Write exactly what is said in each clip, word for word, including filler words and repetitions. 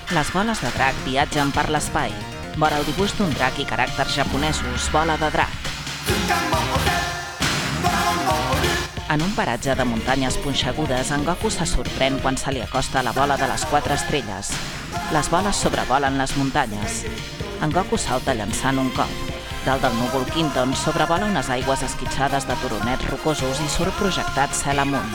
Les boles de drac viatgen per l'espai. Vora el dibuix d'un drac i caràcters japonesos, bola de drac. En un paratge de muntanyes punxegudes, en Goku se sorprèn quan se li acosta la bola de les quatre estrelles. Les boles sobrevolen les muntanyes. En Goku salta llançant un cop. Dalt del núvol Quinton sobrevola unes aigües esquitxades de turonets rocosos i surt projectat cel amunt.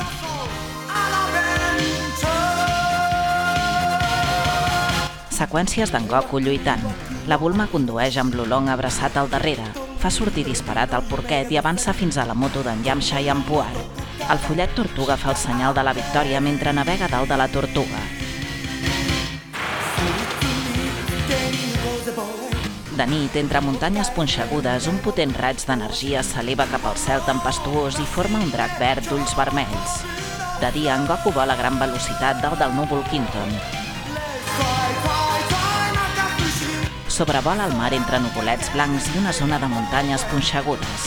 Seqüències d'en Goku lluitant. La Bulma condueix amb l'Oolong abraçat al darrere. Fa sortir disparat el porquet i avança fins a la moto d'en Yamcha i en Puar. El follet tortuga fa el senyal de la victòria mentre navega dalt de la tortuga. De nit, entre muntanyes punxegudes, un potent raig d'energia s'eleva cap al cel tempestuós i forma un drac verd d'ulls vermells. De dia, en Goku vola a gran velocitat dalt del núvol Quinton. Sobrevola el mar entre nuvolets blancs i una zona de muntanyes punxegudes.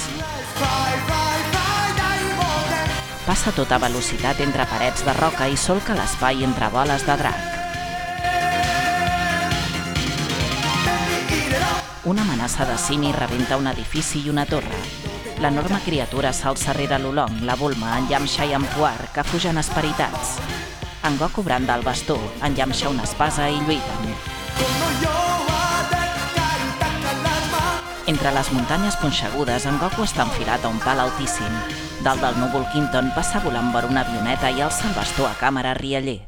Passa a tota velocitat entre parets de roca i solca l'espai entre boles de drac. Una amenaça de Simi rebenta un edifici i una torre. L'enorme criatura s'alça rere l'Oolong, la Bulma, en Yamcha i en Puar, que fugen esperitats. En Goku branda el bastó, en Yamcha una espasa i lluiten. Entre les muntanyes punxegudes, en Goku està enfilat a un pal altíssim. Dalt del núvol Quinton passa volant vora una avioneta i alça el bastó a càmera rialler.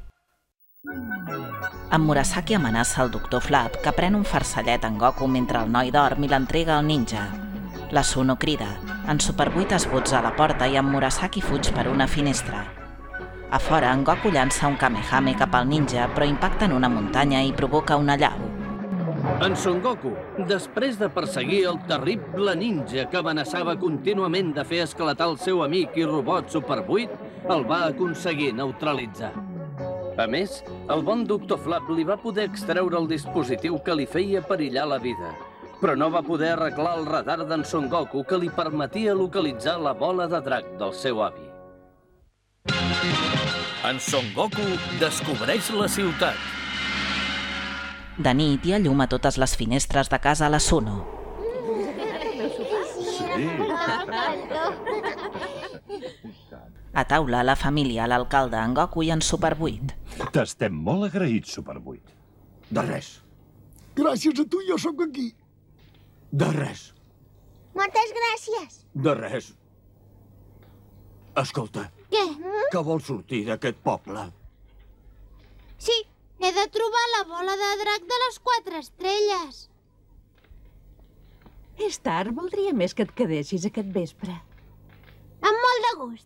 En Murasaki amenaça el doctor Flap, que pren un farcellet en Goku mentre el noi dorm i l'entrega al ninja. La Suno crida. En Super vuit es botza a la porta i en Murasaki fuig per una finestra. A fora, en Goku llança un Kamehame cap al ninja, però impacta en una muntanya i provoca una allau. En Son Goku, després de perseguir el terrible ninja que amenaçava contínuament de fer esclatar el seu amic i robot Super vuit, el va aconseguir neutralitzar. A més, el bon doctor Flap li va poder extreure el dispositiu que li feia perillar la vida, però no va poder arreglar el radar d'en Son Goku que li permetia localitzar la bola de drac del seu avi. En Son Goku descobreix la ciutat. De nit hi ha llum a totes les finestres de casa a la Suno. Sí. A taula, la família, l'alcalde, en Goku i en Super vuit. T'estem molt agraïts, Super vuit. De res. Gràcies a tu jo sóc aquí. De res. Moltes gràcies. De res. Escolta. Què? Que vols sortir d'aquest poble? Sí, he de trobar la bola de drac de les quatre estrelles. És tard, voldria més que et quedessis aquest vespre. Amb molt de gust.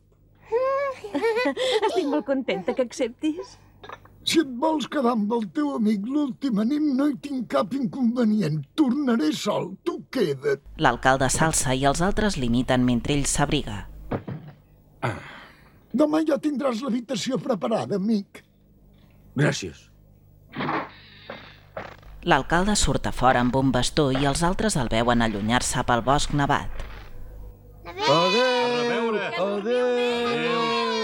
Estic molt contenta que acceptis. Si et vols quedar amb el teu amic l'última nit, no hi tinc cap inconvenient. Tornaré sol, tu queda't. L'alcalde s'alça i els altres l'imiten mentre ell s'abriga. Ah. Demà ja tindràs l'habitació preparada, amic. Gràcies. L'alcalde surt a fora amb un bastó i els altres el veuen allunyar-se pel bosc nevat. Adéu! Adéu!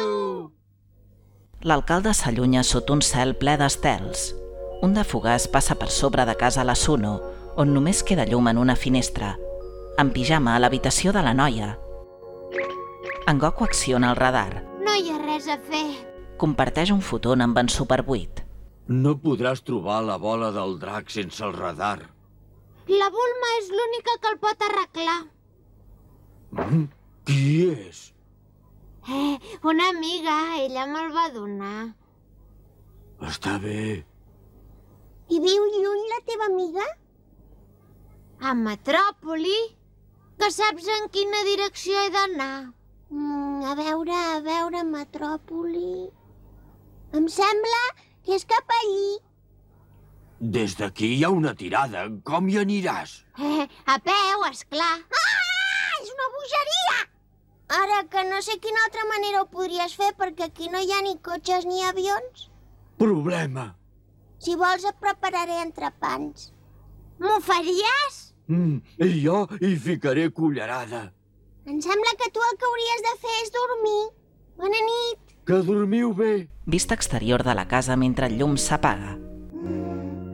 L'alcalde s'allunya sota un cel ple d'estels. Un de fugaç passa per sobre de casa la Suno, on només queda llum en una finestra. En pijama a l'habitació de la noia. En Goku acciona el radar. No hi ha res a fer. Comparteix un foton amb en Super vuit. No podràs trobar la bola del drac sense el radar. La Bulma és l'única que el pot arreglar. Mm? Qui és? Eh, una amiga, ella me'l va donar. Està bé. I viu lluny la teva amiga? A Metròpoli? Que saps en quina direcció he d'anar? Mm, a veure, a veure, Metròpoli... Em sembla que és cap allí. Des d'aquí hi ha una tirada. Com hi aniràs? Eh, a peu, esclar. Ah, és una bogeria! Ara que no sé quina altra manera ho podries fer perquè aquí no hi ha ni cotxes ni avions. Problema. Si vols et prepararé entrepans. M'ho faries? Mm, I jo hi ficaré cullerada. Em sembla que tu el que hauries de fer és dormir. Bona nit. Que dormiu bé. Vista exterior de la casa mentre el llum s'apaga. Mm.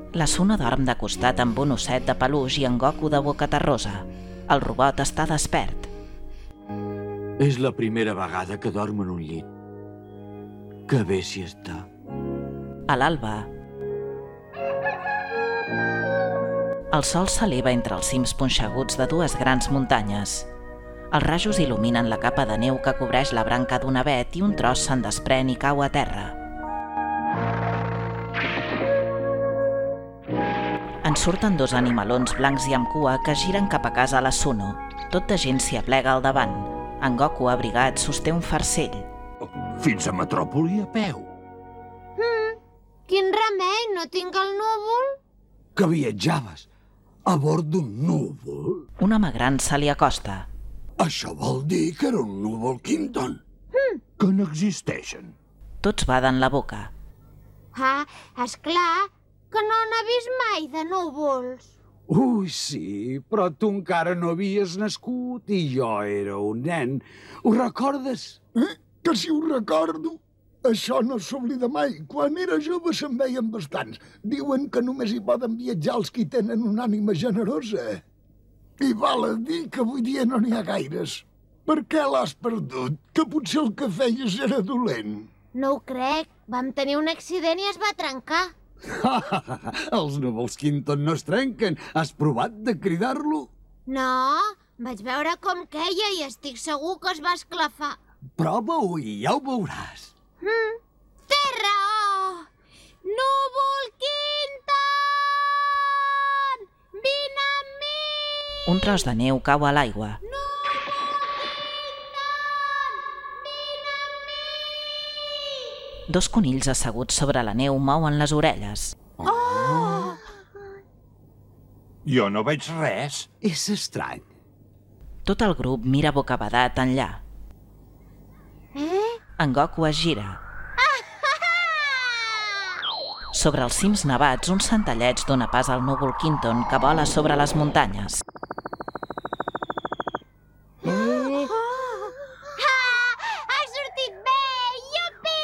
La Suna dorm de costat amb un osset de peluix i en Goku de boca terrosa. El robot està despert. És la primera vegada que dorm en un llit. Que bé s'hi està. A l'alba, el sol s'eleva entre els cims punxeguts de dues grans muntanyes. Els rajos il·luminen la capa de neu que cobreix la branca d'un avet i un tros se'n desprèn i cau a terra. En surten dos animalons blancs i amb cua que giren cap a casa la Suno. Tot de gent s'hi aplega al davant. En Goku, abrigat, sosté un farcell. Fins a Metròpoli a peu. Mm, quin remei, no tinc el núvol? Que viatjaves a bord d'un núvol? Un home gran se li acosta. Això vol dir que era un núvol Quinton. Mm. Que n'existeixen. Tots baden la boca. Ah, esclar, que no n'ha vist mai de núvols. Ui, sí, però tu encara no havies nascut i jo era un nen. Ho recordes? Eh? Que si ho recordo. Això no s'oblida mai. Quan era jove se'n veien bastants. Diuen que només hi poden viatjar els qui tenen una ànima generosa. I val a dir que avui dia no n'hi ha gaires. Per què l'has perdut? Que potser el que feies era dolent. No ho crec. Vam tenir un accident i es va trencar. Els núvols Quinton no es trenquen. Has provat de cridar-lo? No, vaig veure com queia i estic segur que es va esclafar. Prova-ho i ja ho veuràs. Mm, té raó! Núvol Quinton! Vine amb mi! Un tros de neu cau a l'aigua. Núvol Quinton! Vine amb mi! Dos conills asseguts sobre la neu mouen les orelles. Oh! Jo no veig res. És estrany. Tot el grup mira bocabadat enllà. Eh? En Goku es gira. Sobre els cims nevats, un centelleig dona pas al núvol Quinton que vola sobre les muntanyes. Oh! Ah! Ha sortit bé! Iupi!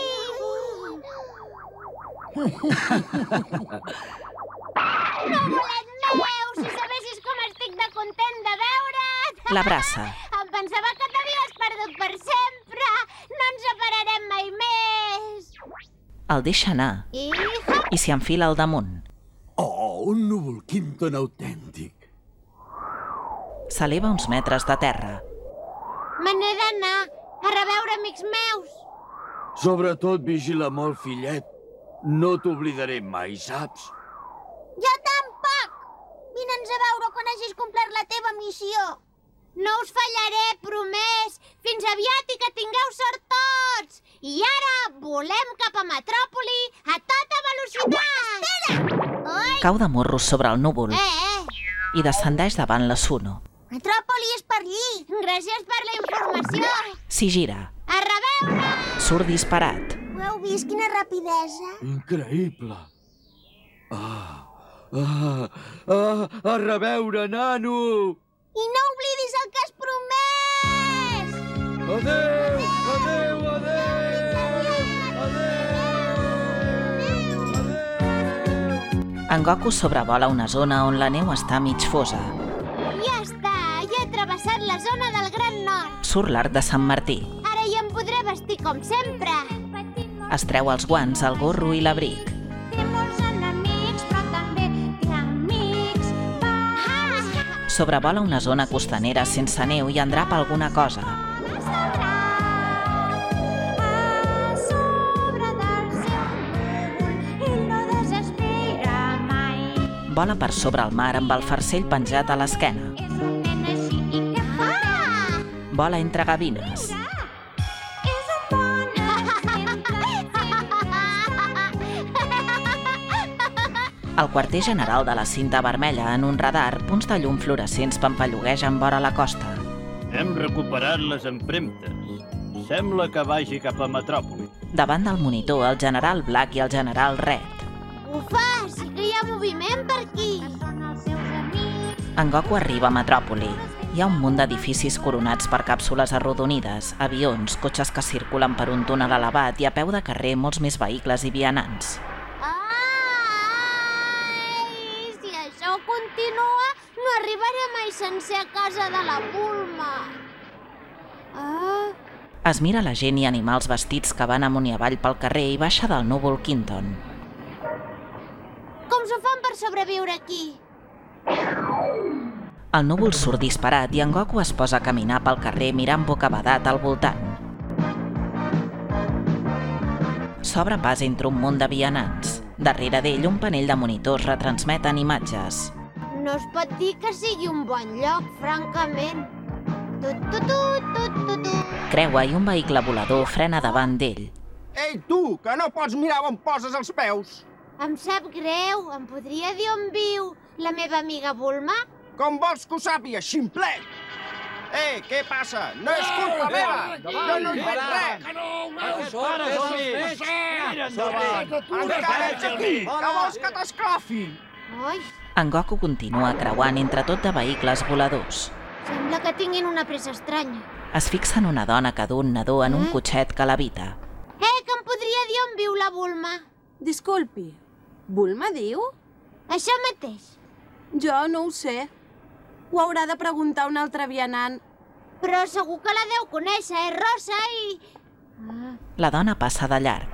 Núvolet meu! Si sabessis com estic de content de veure't! L'abraça. Em pensava que t'havies perdut per sempre! No ens separarem mai més! El deixa anar I... i s'hi enfila al damunt. Oh, un núvol Quinton autèntic. S'eleva uns metres de terra. Me n'he d'anar a reveure amics meus. Sobretot vigila molt, fillet. No t'oblidaré mai, saps? Jo tampoc! Vine'ns a veure quan hagis complert la teva missió. No us fallaré, promès. Fins aviat i que tingueu sort tots. I ara volem cap a Metròpoli a tota velocitat. Espera! Oi! Cau de morros sobre el núvol Eh, eh! i descendeix davant la Suno. Metròpoli és per allí. Gràcies per la informació. S'hi gira. A reveure! Surt disparat. Ho heu vist? Quina rapidesa. Increïble. Ah, ah, ah, a reveure, nano! I no oblidis el que has promès! Adéu, adéu, adéu! En Goku sobrevola una zona on la neu està mig fosa. Ja està, ja he travessat la zona del Gran Nord. Surt l'arc de Sant Martí. Ara ja em podré vestir com sempre. Es treu els guants, el gorro i l'abric. Té molts enemics, però també té amics. Va! Sobrevola una zona costanera sense neu i endrapa alguna cosa. A sobre del seu núvol, ell no desespera mai. Vola per sobre el mar amb el farcell penjat a l'esquena. És un nen així i què fa? Vola entre gavines. És un bon exemple. Al quarter general de la cinta vermella, en un radar, punts de llum fluorescents pampalluguegen vora la costa. Hem recuperat les empremtes. Sembla que vagi cap a Metròpoli. Davant del monitor, el general Black i el general Red. Ufa, sí que hi ha moviment per aquí. Són els seus amics. En Goku arriba a Metròpoli. Hi ha un munt d'edificis coronats per càpsules arrodonides, avions, cotxes que circulen per un túnel elevat i a peu de carrer molts més vehicles i vianants. Ah! sencer a casa de la Bulma. Ah... Es mira la gent i animals vestits que van amunt i avall pel carrer i baixa del núvol Quinton. Com s'ho fan per sobreviure aquí? El núvol surt disparat i en Goku es posa a caminar pel carrer mirant bocabadat al voltant. S'obre pas entre un munt de vianants. Darrere d'ell, un panell de monitors retransmeten imatges. No es pot dir que sigui un bon lloc, francament. Tu, tu, tu, tu, tu, tu. Creua i un vehicle volador frena davant d'ell. Ei, tu, que no pots mirar on poses els peus! Em sap greu, em podria dir on viu la meva amiga Bulma? Com vols que ho sàpiga, ximplet? Eh, què passa? No és culpa meva! Jo no hi faig res! Encara ets aquí! Que vols que t'esclafi? Oi, En Goku continua creuant entre tot de vehicles voladors. sembla que tinguin una pressa estranya. Es fixa en una dona que du un nadó en un cotxet que l'evita. Eh, que em podria dir on viu la Bulma? Disculpi, Bulma diu? Això mateix. Jo no ho sé. Ho haurà de preguntar un altre vianant. Però segur que la deu conèixer, és rossa i... Ah, La dona passa de llarg.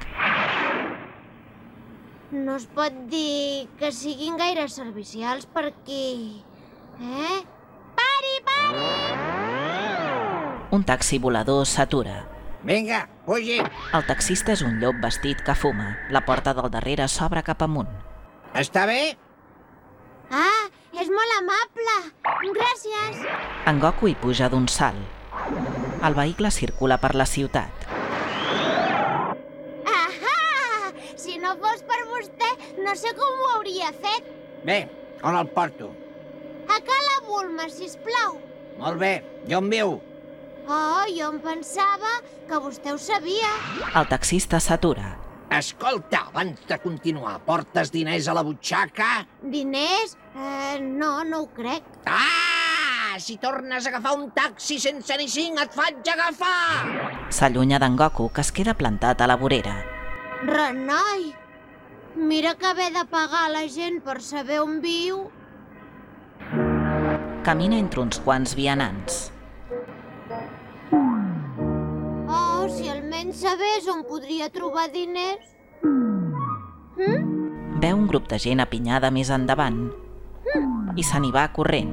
no es pot dir que siguin gaire servicials per aquí. Eh? Pari, pari! Un taxi volador s'atura. Vinga, pugi! El taxista és un llop vestit que fuma. La porta del darrere s'obre cap amunt. Està bé? Ah, és molt amable. Gràcies. En Goku hi puja d'un salt. El vehicle circula per la ciutat. Ahà! Si no fos per vostè, no sé com ho hauria fet. Bé, on el porto? A Cala Bulma, sisplau. Molt bé, jo on viu? Oh, jo em pensava que vostè ho sabia. El taxista s'atura. Escolta, abans de continuar, portes diners a la butxaca? Diners? Eh, no, no ho crec. Ah! Si tornes a agafar un taxi sense ni cinc, et faig agafar! S'allunya d'en Goku, que es queda plantat a la vorera. Renoi, mira que haver de pagar a la gent per saber on viu. Camina entre uns quants vianants. Oh, si almenys sabés on podria trobar diners. Mm? Veu un grup de gent apinyada més endavant i se n'hi va corrent.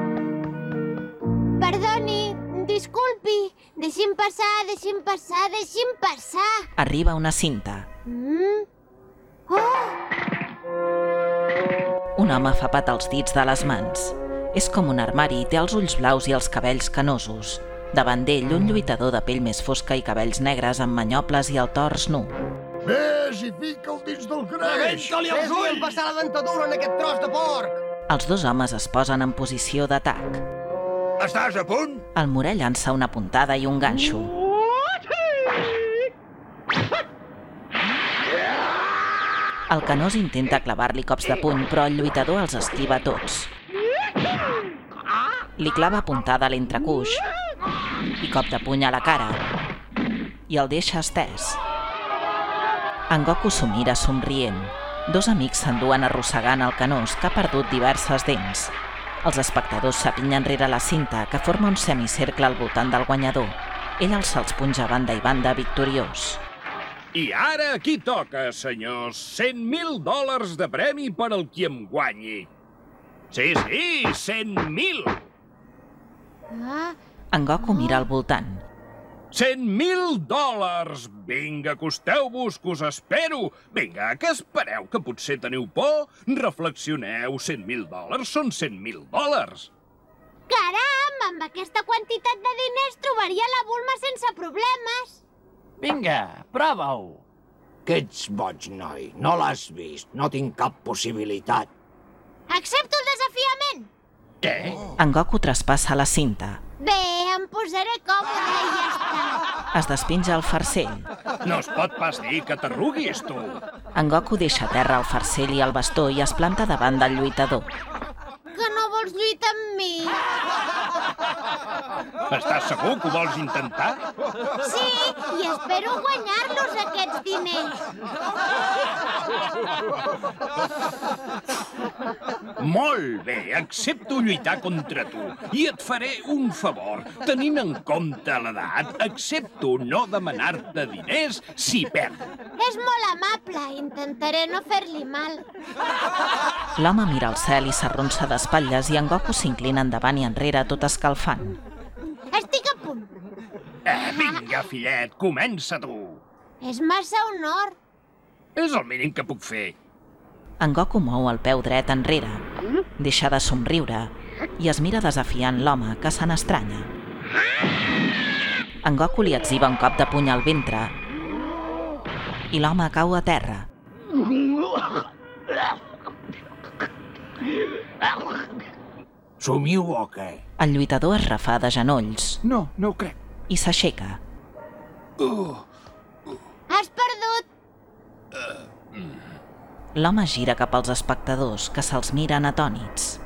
Perdoni, disculpi. Deixi'm passar, deixi'm passar, deixi'm passar. Arriba una cinta. Mm? Oh! Un home fa pat als dits de les mans. És com un armari i té els ulls blaus i els cabells canosos. Davant d'ell, un lluitador de pell més fosca i cabells negres amb manyoples i el tors nu. Ves i fica'l dins del greix! Ves-li el passar la dentadura en aquest tros de porc! Els dos homes es posen en posició d'atac. Estàs a punt? El morè llança una puntada i un ganxo. El canós intenta clavar-li cops de puny, però el lluitador els esquiva tots. Li clava puntada a l'entrecuix i cop de puny a la cara i el deixa estès. En Goku s'ho mira somrient. Dos amics s'enduen arrossegant el canós, que ha perdut diverses dents. Els espectadors s'apinyen rere la cinta, que forma un semicercle al voltant del guanyador. Ell els se'ls punja a banda i banda victoriós. I ara aquí toca, senyors, cent mil dòlars de premi per al qui em guanyi. Sí, sí, cent mil! Ah, En Goku mira al voltant. cent mil dòlars! Vinga, acosteu-vos, que us espero! Vinga, que espereu, que potser teniu por? Reflexioneu, cent mil dòlars són cent mil dòlars! caram, amb aquesta quantitat de diners trobaria la Bulma sense problemes. Vinga, prova-ho. Que ets boig, noi. No l'has vist. No tinc cap possibilitat. Accepto el desafiament. Què? En Goku traspassa la cinta. Bé, em posaré còmode i ja està. Es despenja el farcell. No es pot pas dir que t'arruguis, tu! En Goku deixa a terra el farcell i el bastó i es planta davant del lluitador. Que no vols lluitar lluita amb mi. Estàs segur que ho vols intentar? Sí, i espero guanyar-los, aquests diners. Molt bé, accepto lluitar contra tu. I et faré un favor. Tenint en compte l'edat, accepto no demanar-te diners si perdo. És molt amable, intentaré no fer-li mal. L'home mira al cel i s'arronsa d'espatlles i en Goku s'inclina endavant i enrere tot escalfant. Estic a punt. Eh, vinga, fillet, comença tu. És massa honor. És el mínim que puc fer. En Goku mou el peu dret enrere, deixa de somriure i es mira desafiant l'home, que se n'estranya. En Goku li etziba un cop de puny al ventre i l'home cau a terra. Somiu o què? El lluitador es refà de genolls. No, no ho crec. I s'aixeca. Uh. Has perdut. L'home gira cap als espectadors, que se'ls miren atònits.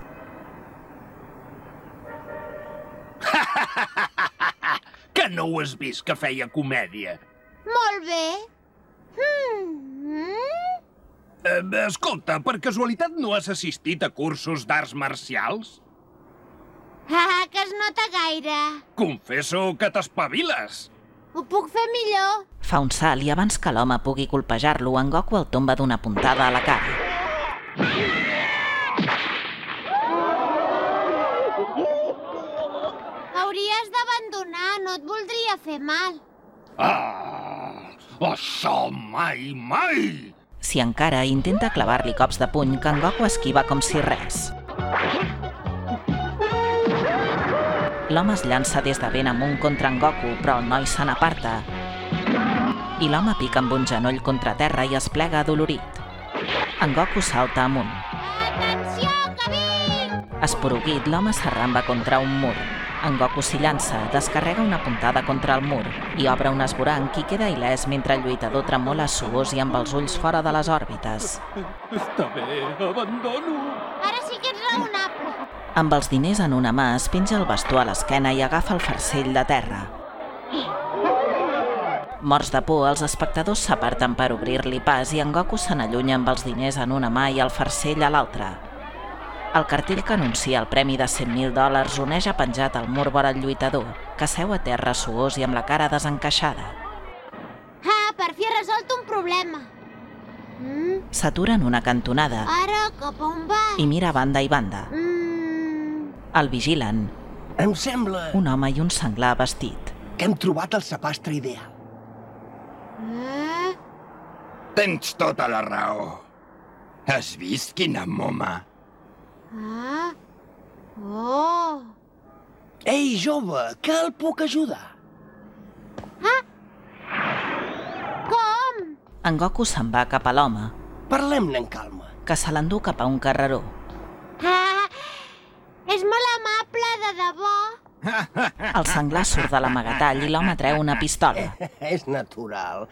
Que no ho has vist, que feia comèdia? Molt bé. Hmm. Eh, escolta, per casualitat no has assistit a cursos d'arts marcials? Ah, que es nota gaire. Confesso que t'espaviles. Ho puc fer millor. Fa un salt i abans que l'home pugui colpejar-lo, en Goku el tomba d'una puntada a la cara. Hauries d'abandonar, no et voldria fer mal. Ah, això mai, mai! Si encara intenta clavar-li cops de puny, que en Goku esquiva com si res. L'home es llança des de ben amunt contra en Goku, però el noi se n'aparta. I l'home pica amb un genoll contra terra i es plega adolorit. En Goku salta amunt. Atenció, que vinc! Esporuguit, l'home s'arramba contra un mur. En Goku s'hi llança, descarrega una puntada contra el mur i obre un esvoranc i queda il·lès mentre el lluitador tremola suós i amb els ulls fora de les òrbites. Està bé, abandono. Ara sí que ets raonable. Amb els diners en una mà es penja el bastó a l'esquena i agafa el farcell de terra. Morts de por, els espectadors s'aparten per obrir-li pas i en Goku se n'allunya amb els diners en una mà i el farcell a l'altra. El cartell que anuncia el premi de cent mil dòlars oneja penjat al mur vora el lluitador, que seu a terra suós i amb la cara desencaixada. Ah, per fi he resolt un problema. Mm? S'atura en una cantonada Ara cap a on va? i mira a banda i banda. Mm. El vigilen Em sembla un home i un senglar vestit. que hem trobat el sapastre ideal. Eh? Tens tota la raó. Has vist quina moma? Ah. Oh. Ei, jove, que el puc ajudar? Ah. Com? En Goku se'n va cap a l'home, Parlem-ne en calma. que se l'endú cap a un carreró. Ah. És molt amable, de debò. El senglar surt de l'amagatall i l'home treu una pistola. És natural.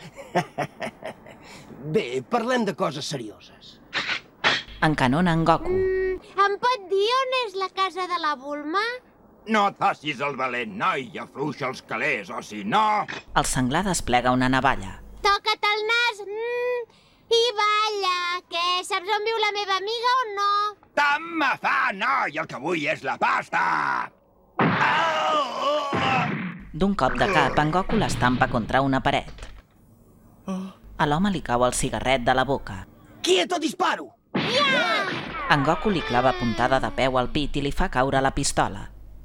Bé, parlem de coses serioses. Encanona en Goku. Mm, em pot dir on és la casa de la Bulma? No et facis el valent, noi, i afluixa els calés, o si no... El senglar desplega una navalla. Toca't el nas mm, i balla. Què, saps on viu la meva amiga o no? Tant me fa, noi, el que vull és la pasta! D'un cop de cap, en Goku l'estampa contra una paret. A l'home li cau el cigarret de la boca. Quieto, disparo! En Goku li clava puntada de peu al pit i li fa caure la pistola.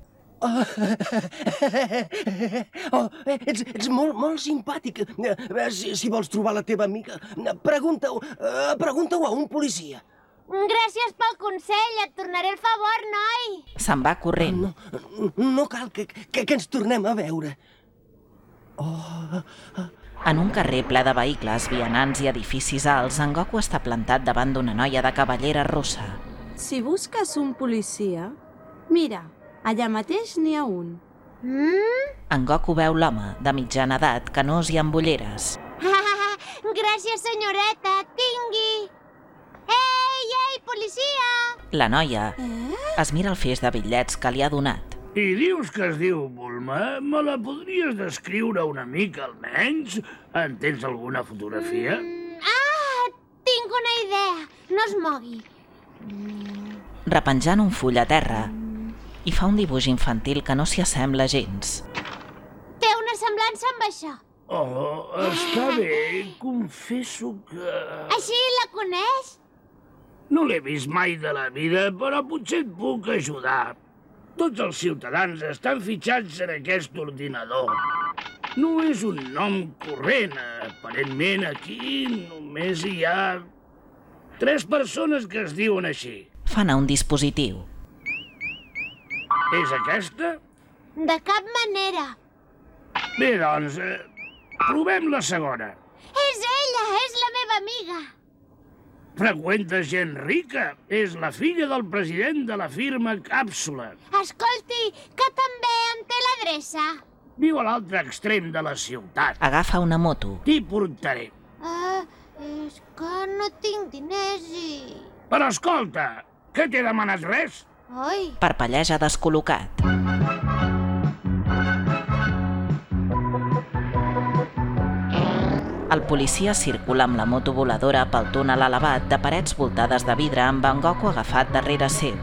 Oh, ets, ets molt, molt simpàtic. Eh, Si, si vols trobar la teva amiga, pregunta-ho eh, pregunta-ho a un policia. Gràcies pel consell, et tornaré el favor, noi. Se'n va corrent. No, no cal que, que, que ens tornem a veure. Oh, En un carrer ple de vehicles, vianants i edificis alts, en Goku està plantat davant d'una noia de cabellera rossa. Si busques un policia, mira, allà mateix n'hi ha un. Mm? En Goku veu l'home, de mitjana edat, canós i amb ulleres. Gràcies, senyoreta. Tingui. Ei, ei, policia! La noia es mira el feix de bitllets que li ha donat. I dius que es diu Bulma? Me la podries descriure una mica, almenys? En tens alguna fotografia? Mm, ah, tinc una idea. No es mogui. Repenjant un full a terra, i fa un dibuix infantil que no s'hi assembla gens. Té una semblança amb això. Oh, està bé. Confesso que... Així la coneix? No l'he vist mai de la vida, però potser et puc ajudar. Tots els ciutadans estan fitxats en aquest ordinador. No és un nom corrent. Aparentment aquí només hi ha tres persones que es diuen així. Fan a un dispositiu. És aquesta? De cap manera. Bé, doncs, eh, provem la segona. És ella, és la meva amiga. Freqüenta gent rica. És la filla del president de la firma Càpsula. Escolti, que també en té l'adreça. Viu a l'altre extrem de la ciutat. Agafa una moto. T'hi portaré. Ah, és que no tinc diners i... Però escolta, que t'he demanat res? Oi. Parpelleja descol·locat. El policia circula amb la moto voladora pel túnel elevat de parets voltades de vidre amb en Goku agafat darrere seu.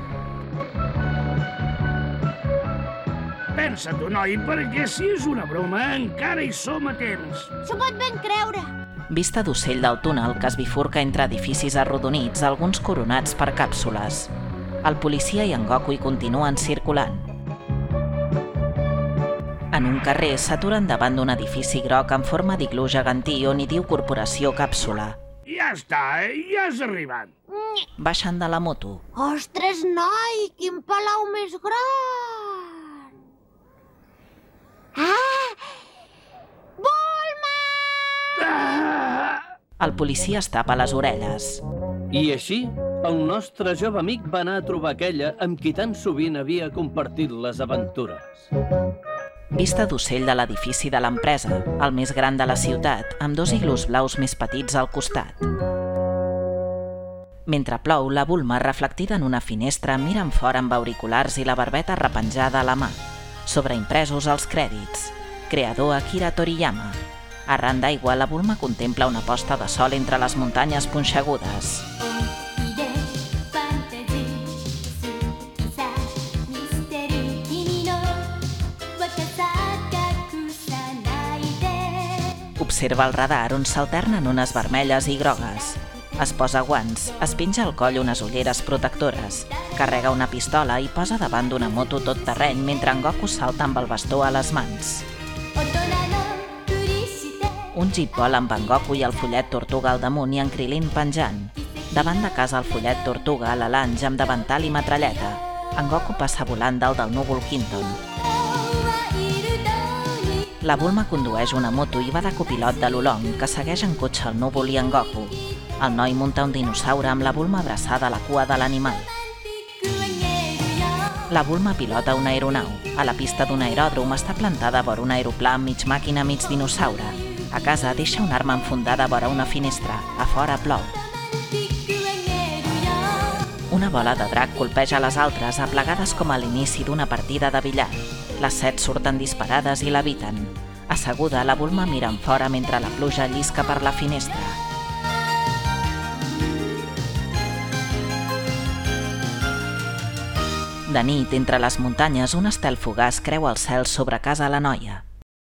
Pensa-t'ho, noi, perquè si és una broma encara hi som a temps. S'ho pot ben creure. Vista d'ocell del túnel que es bifurca entre edificis arrodonits, alguns coronats per càpsules. El policia i en Goku hi continuen circulant. En un carrer s'aturen davant d'un edifici groc en forma d'iglú gegantí on hi diu Corporació Càpsula. Ja està, eh? Ja has arribat. Baixen de la moto. Ostres, noi, quin palau més gran! Ah! Bulma! Ah! El policia es tapa les orelles. I així, el nostre jove amic va anar a trobar aquella amb qui tan sovint havia compartit les aventures. Vista d'ocell de l'edifici de l'empresa, el més gran de la ciutat, amb dos iglús blaus més petits al costat. Mentre plou, la Bulma, reflectida en una finestra, mira enfora amb auriculars i la barbeta repenjada a la mà. Sobreimpresos els crèdits. Creador Akira Toriyama. Arran d'aigua, la Bulma contempla una posta de sol entre les muntanyes punxegudes. Observa el radar on s'alternen unes vermelles i grogues. Es posa guants, es penja al coll unes ulleres protectores, carrega una pistola i posa davant d'una moto tot terreny mentre en Goku salta amb el bastó a les mans. Un jeep vola amb en Goku i el follet Tortuga al damunt i en Krilin penjant. Davant de casa el follet Tortuga a la lanxa amb davantal i metralleta. En Goku passa volant dalt del núvol Quinton. La Bulma condueix una moto i va de copilot de l'Olong, que segueix en cotxe el núvol i en Goku. El noi munta un dinosaure amb la Bulma abraçada a la cua de l'animal. La Bulma pilota una aeronau. A la pista d'un aeròdrom està plantada vora un aeroplà mig màquina mig dinosaure. A casa deixa una arma enfundada vora una finestra. A fora plou. Una bola de drac colpeja les altres, aplegades com a l'inici d'una partida de billar. Les set surten disparades i l'eviten. Asseguda, la Bulma mira enfora mentre la pluja llisca per la finestra. De nit, entre les muntanyes, un estel fugaç creua el cel sobre casa la noia.